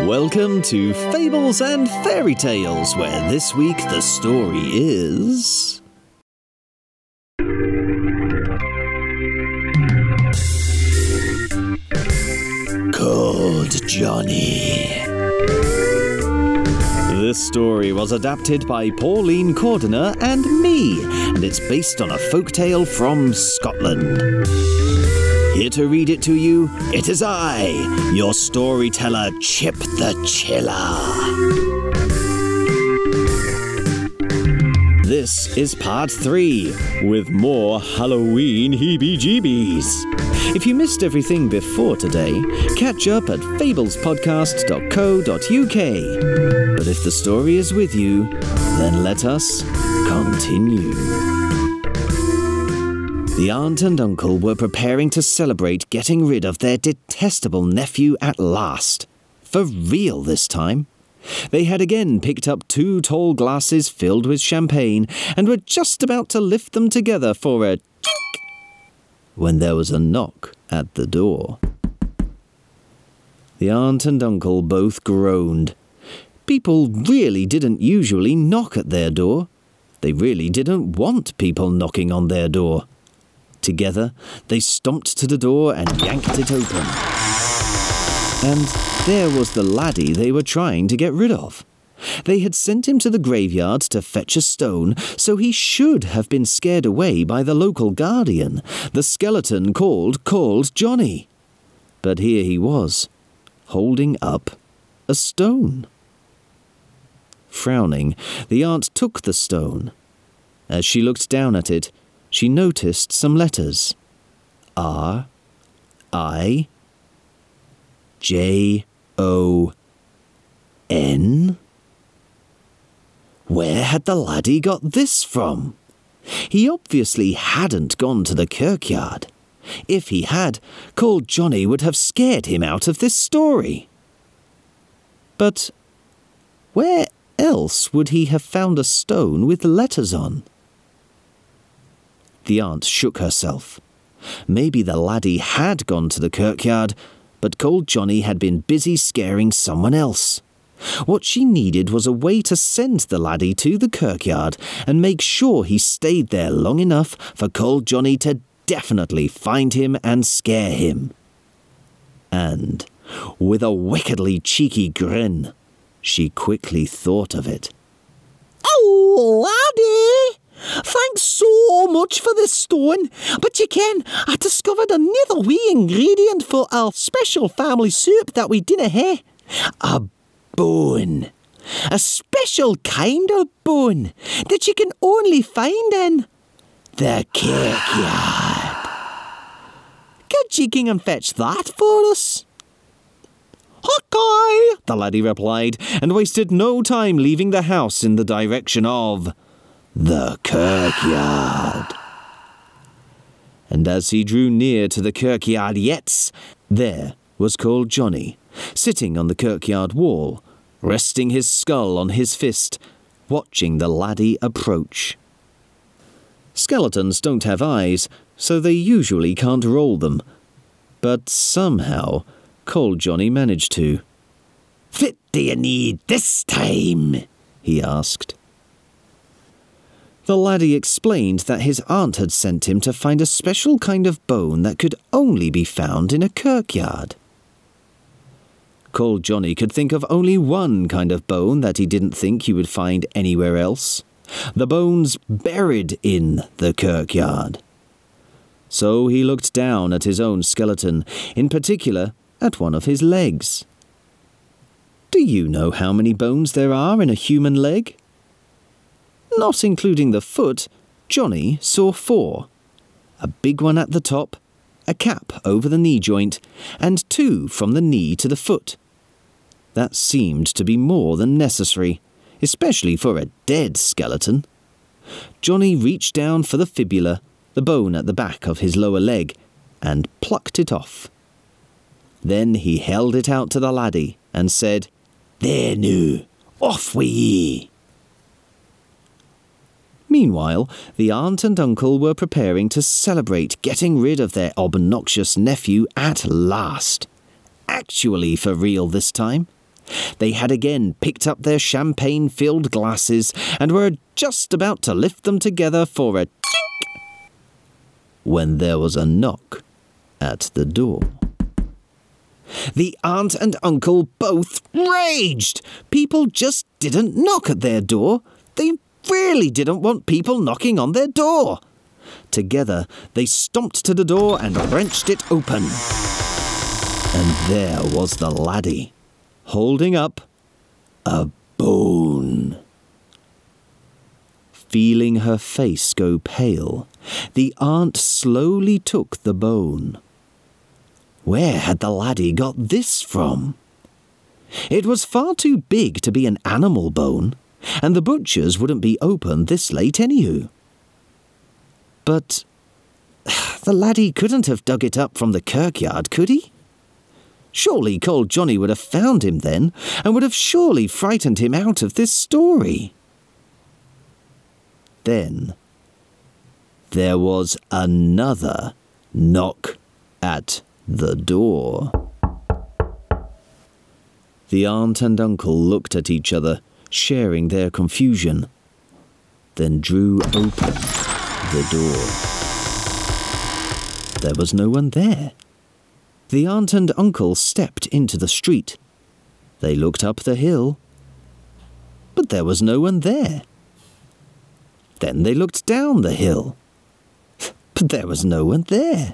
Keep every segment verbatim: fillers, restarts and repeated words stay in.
Welcome to Fables and Fairy Tales, where this week the story is... Called Johnny. This story was adapted by Pauline Cordiner and me, and it's based on a folktale from Scotland. Here to read it to you, it is I, your storyteller, Chip the Chiller. This is part three, with more Halloween heebie-jeebies. If you missed everything before today, catch up at fables podcast dot co dot uk. But if the story is with you, then let us continue. The aunt and uncle were preparing to celebrate getting rid of their detestable nephew at last. For real this time. They had again picked up two tall glasses filled with champagne and were just about to lift them together for a chink when there was a knock at the door. The aunt and uncle both groaned. People really didn't usually knock at their door. They really didn't want people knocking on their door. Together, they stomped to the door and yanked it open. And there was the laddie they were trying to get rid of. They had sent him to the graveyard to fetch a stone, so he should have been scared away by the local guardian, the skeleton called Called Johnny. But here he was, holding up a stone. Frowning, the aunt took the stone. As she looked down at it, she noticed some letters. R, I, J, O, N? Where had the laddie got this from? He obviously hadn't gone to the kirkyard. If he had, Called Johnny would have scared him out of this story. But where else would he have found a stone with letters on? The aunt shook herself. Maybe the laddie had gone to the kirkyard, but Called Johnny had been busy scaring someone else. What she needed was a way to send the laddie to the kirkyard and make sure he stayed there long enough for Called Johnny to definitely find him and scare him. And, with a wickedly cheeky grin, she quickly thought of it. Oh, laddie! Thanks so much for this stone, but you ken, I discovered another wee ingredient for our special family soup that we dinna hae. A bone. A special kind of bone that you can only find in the kirkyard. Could you king and fetch that for us? "Okay," the laddie replied, and wasted no time leaving the house in the direction of the kirkyard. And as he drew near to the kirkyard yetts, there was Called Johnny, sitting on the kirkyard wall, resting his skull on his fist, watching the laddie approach. Skeletons don't have eyes, so they usually can't roll them. But somehow, Called Johnny managed to. "What do you need this time?" he asked. The laddie explained that his aunt had sent him to find a special kind of bone that could only be found in a kirkyard. Called Johnny could think of only one kind of bone that he didn't think you would find anywhere else. The bones buried in the kirkyard. So he looked down at his own skeleton, in particular at one of his legs. Do you know how many bones there are in a human leg? Not including the foot, Johnny saw four. A big one at the top, a cap over the knee joint, and two from the knee to the foot. That seemed to be more than necessary, especially for a dead skeleton. Johnny reached down for the fibula, the bone at the back of his lower leg, and plucked it off. Then he held it out to the laddie and said, "There noo, off wi' ye." Meanwhile, the aunt and uncle were preparing to celebrate getting rid of their obnoxious nephew at last. Actually for real this time. They had again picked up their champagne-filled glasses and were just about to lift them together for a chink when there was a knock at the door. The aunt and uncle both raged. People just didn't knock at their door. They really didn't want people knocking on their door. Together, they stomped to the door and wrenched it open. And there was the laddie, holding up a bone. Feeling her face go pale, the aunt slowly took the bone. Where had the laddie got this from? It was far too big to be an animal bone, and the butcher's wouldn't be open this late anyhoo. But the laddie couldn't have dug it up from the kirkyard, could he? Surely Cold Johnny would have found him then, and would have surely frightened him out of this story. Then there was another knock at the door. The aunt and uncle looked at each other, sharing their confusion, then drew open the door. There was no one there. The aunt and uncle stepped into the street. They looked up the hill, but there was no one there. Then they looked down the hill, but there was no one there.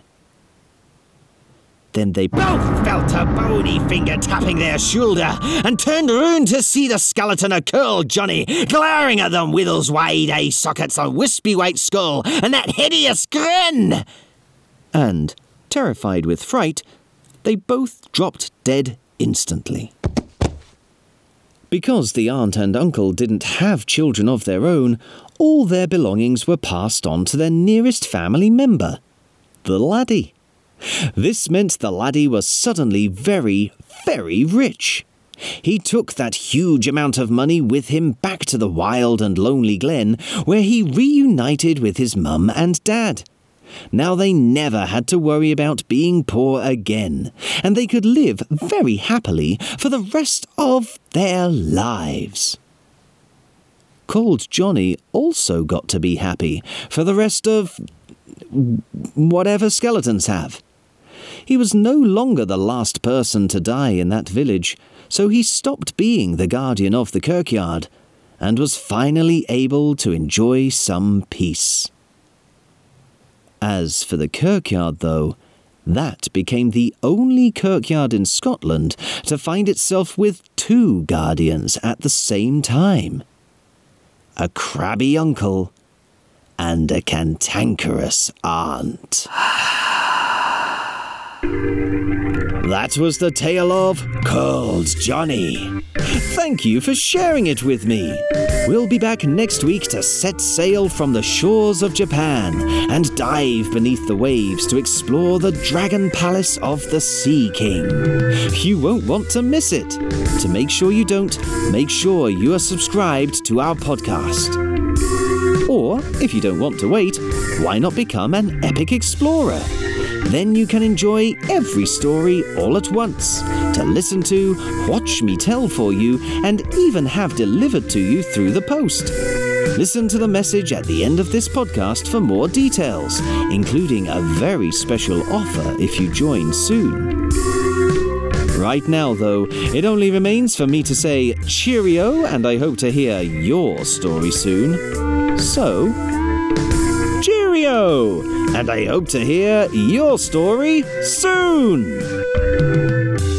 Then they both felt a bony finger tapping their shoulder and turned round to see the skeleton of Cold Johnny glaring at them with those wide eye sockets and wispy white skull and that hideous grin. And, terrified with fright, they both dropped dead instantly. Because the aunt and uncle didn't have children of their own, all their belongings were passed on to their nearest family member, the laddie. This meant the laddie was suddenly very, very rich. He took that huge amount of money with him back to the wild and lonely glen, where he reunited with his mum and dad. Now they never had to worry about being poor again, and they could live very happily for the rest of their lives. Cold Johnny also got to be happy for the rest of whatever skeletons have. He was no longer the last person to die in that village, so he stopped being the guardian of the kirkyard and was finally able to enjoy some peace. As for the kirkyard, though, that became the only kirkyard in Scotland to find itself with two guardians at the same time. A crabby uncle and a cantankerous aunt. That was the tale of Cold Johnny. Thank you for sharing it with me. We'll be back next week to set sail from the shores of Japan and dive beneath the waves to explore the Dragon Palace of the Sea King. You won't want to miss it. To make sure you don't, make sure you are subscribed to our podcast. Or, if you don't want to wait, why not become an epic explorer? Then you can enjoy every story all at once, to listen to, watch me tell for you, and even have delivered to you through the post. Listen to the message at the end of this podcast for more details, including a very special offer if you join soon. Right now, though, it only remains for me to say cheerio, and I hope to hear your story soon. So, cheerio! And I hope to hear your story soon!